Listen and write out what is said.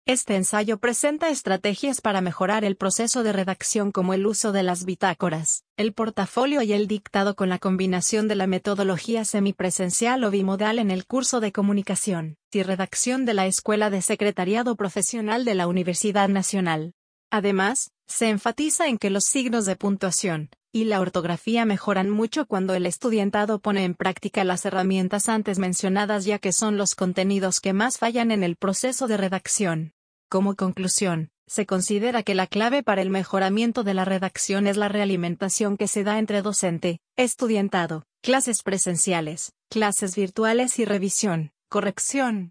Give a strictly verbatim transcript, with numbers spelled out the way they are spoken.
Este ensayo presenta estrategias para mejorar el proceso de redacción como el uso de las bitácoras, el portafolio y el dictado con la combinación de la metodología semipresencial o bimodal en el curso de comunicación y redacción de la Escuela de Secretariado Profesional de la Universidad Nacional. Además, se enfatiza en que los signos de puntuación y la ortografía mejoran mucho cuando el estudiantado pone en práctica las herramientas antes mencionadas, ya que son los contenidos que más fallan en el proceso de redacción. Como conclusión, se considera que la clave para el mejoramiento de la redacción es la realimentación que se da entre docente, estudiantado, clases presenciales, clases virtuales y revisión, corrección,